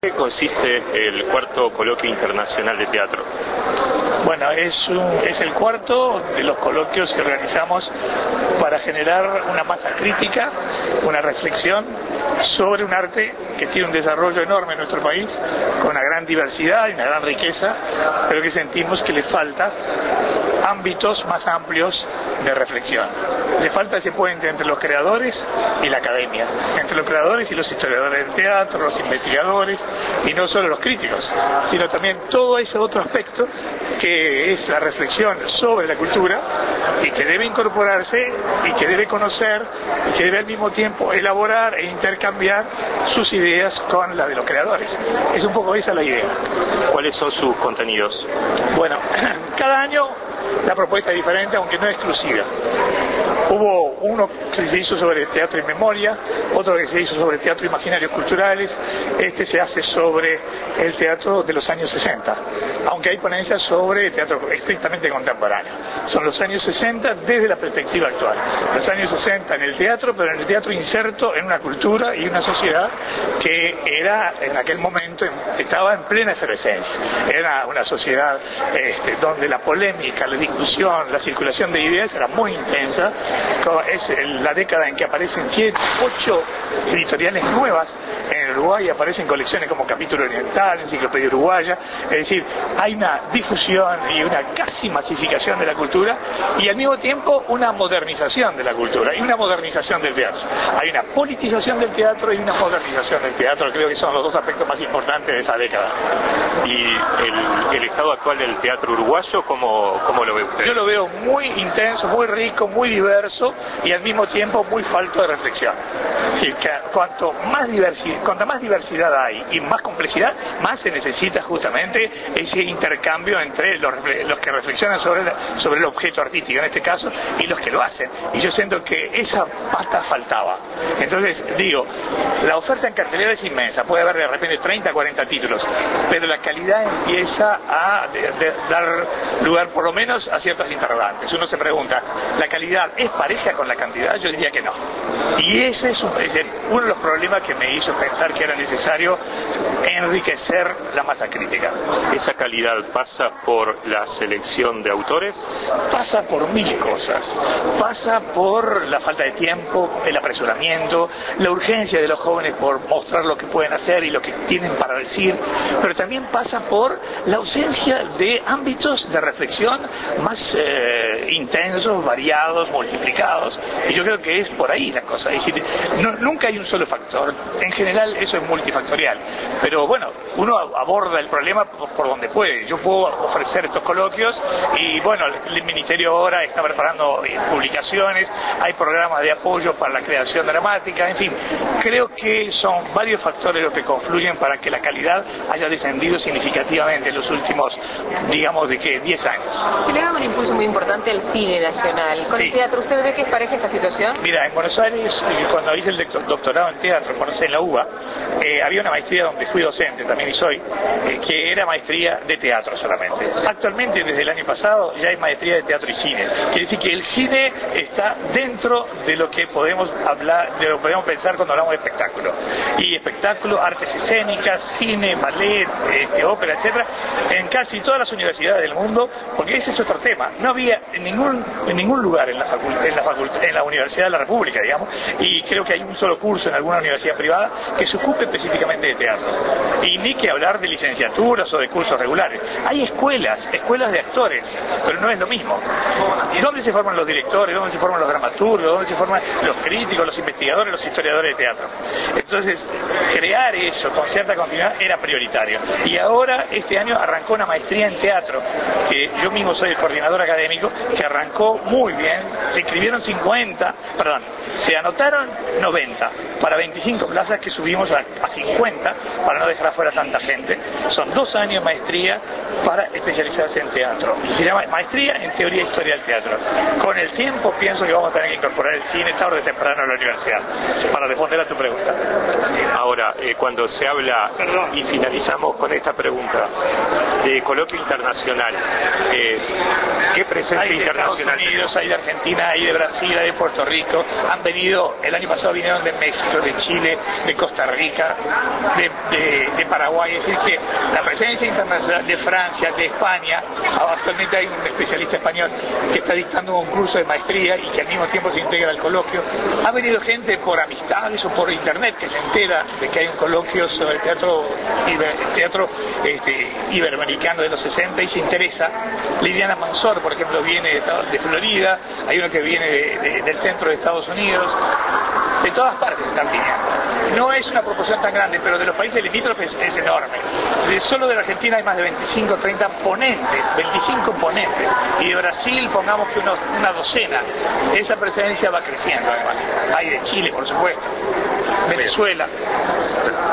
¿Qué consiste el cuarto coloquio internacional de teatro? Bueno, es el cuarto de los coloquios que organizamos para generar una masa crítica, una reflexión sobre un arte que tiene un desarrollo enorme en nuestro país, con una gran diversidad y una gran riqueza, pero que sentimos que le falta ámbitos más amplios de reflexión. Le falta ese puente entre los creadores y la academia, entre los creadores y los historiadores del teatro, los investigadores, y no solo los críticos, sino también todo ese otro aspecto que es la reflexión sobre la cultura y que debe incorporarse y que debe conocer y que debe al mismo tiempo elaborar e intercambiar sus ideas con las de los creadores. Es un poco esa la idea. ¿Cuáles son sus contenidos? Bueno, cada año la propuesta es diferente, aunque no es exclusiva. Hubo uno que se hizo sobre teatro y memoria, otro que se hizo sobre teatro y imaginarios culturales, este se hace sobre el teatro de los años 60, aunque hay ponencias sobre teatro estrictamente contemporáneo. Son los años 60 desde la perspectiva actual. Los años 60 en el teatro, pero en el teatro inserto en una cultura y una sociedad que era, en aquel momento, estaba en plena efervescencia. Era una sociedad donde la polémica, la discusión, la circulación de ideas era muy intensa. Es la década en que aparecen 7, 8 editoriales nuevas en Uruguay, aparecen colecciones como Capítulo Oriental, Enciclopedia Uruguaya, es decir, hay una difusión y una casi masificación de la cultura y al mismo tiempo una modernización de la cultura y una modernización del teatro. Hay una politización del teatro y una modernización del teatro, creo que son los dos aspectos más importantes de esa década. ¿Y el estado actual del teatro uruguayo, cómo lo ve usted? Yo lo veo muy intenso, muy rico, muy diverso y al mismo tiempo muy falto de reflexión. Es decir, que cuanta más diversidad hay y más complejidad, más se necesita justamente ese intercambio entre los que reflexionan sobre el objeto artístico en este caso y los que lo hacen. Y yo siento que esa pata faltaba. Entonces, digo, la oferta en cartelera es inmensa, puede haber de repente 30, 40 títulos, pero la calidad empieza a dar lugar por lo menos a ciertas interrogantes. Uno se pregunta, ¿la calidad es pareja con la cantidad? Yo diría que no. Y ese es uno de los problemas que me hizo pensar que era necesario enriquecer la masa crítica. ¿Esa calidad pasa por la selección de autores? Pasa por mil cosas. Pasa por la falta de tiempo, el apresuramiento, la urgencia de los jóvenes por mostrar lo que pueden hacer y lo que tienen para decir, pero también pasa por la ausencia de ámbitos de reflexión más intensos, variados, multiplicados, y yo creo que es por ahí la cosa. Es decir, nunca hay un solo factor, en general eso es multifactorial, pero bueno, uno aborda el problema por donde puede. Yo puedo ofrecer estos coloquios y bueno, el Ministerio ahora está preparando publicaciones, hay programas de apoyo para la creación dramática, en fin, creo que son varios factores los que confluyen para que la calidad haya descendido significativamente en los últimos, digamos, de que 10 años. Se le da un impulso muy importante al cine nacional. ¿Con el teatro usted ve que es pareja esta situación? Mira, en Buenos Aires, cuando hice el doctorado en teatro, en la UBA, había una maestría donde fui docente, también y soy, que era maestría de teatro solamente. Actualmente, desde el año pasado, ya hay maestría de teatro y cine. Quiere decir que el cine está dentro de lo que podemos hablar, de lo que podemos pensar cuando hablamos de espectáculo. Y espectáculo, artes escénicas, cine, ballet, ópera, etcétera, en casi todas las universidades del mundo, porque ese es otro tema. No había en ningún lugar en la Universidad de la República, digamos, y creo que hay un solo curso en alguna universidad privada que se ocupe específicamente de teatro. Y ni que hablar de licenciaturas o de cursos regulares. Hay escuelas de actores, pero no es lo mismo. ¿Dónde se forman los directores? ¿Dónde se forman los dramaturgos? ¿Dónde se forman los críticos, los investigadores, los historiadores de teatro? Entonces, crear eso con cierta continuidad era prioritario. Y ahora, este año, arrancó una maestría en teatro, que yo mismo soy el coordinador académico, que arrancó muy bien. Se inscribieron se anotaron 90 para 25 plazas que subimos a 50 para no dejar afuera tanta gente. Son 2 años de maestría para especializarse en teatro. Se llama Maestría en Teoría e Historia del Teatro. Con el tiempo pienso que vamos a tener que incorporar el cine tarde o temprano a la universidad, para responder a tu pregunta. Ahora, cuando se habla, y finalizamos con esta pregunta, de coloquio internacional, ¿qué presencia internacional? Hay de Estados Unidos, hay de Argentina, hay de Brasil, hay de Puerto Rico, han venido, el año pasado vinieron de México, de Chile, de Costa Rica, de Paraguay. Es decir, que la presencia internacional de Francia, de España, actualmente hay un especialista español que está dictando un curso de maestría y que al mismo tiempo se integra al coloquio. Ha venido gente por amistades o por internet que se entera de que hay un coloquio sobre el teatro iberoamericano de los 60 y se interesa. Liliana Manzor, por ejemplo, viene de Florida, hay uno que viene del centro de Estados Unidos, de todas partes están viniendo. No es una proporción tan grande, pero de los países limítrofes es enorme. Solo de la Argentina hay más de 25 o 30 ponentes, 25 ponentes, y de Brasil pongamos que una docena. Esa presencia va creciendo además. Hay de Chile, por supuesto, Venezuela.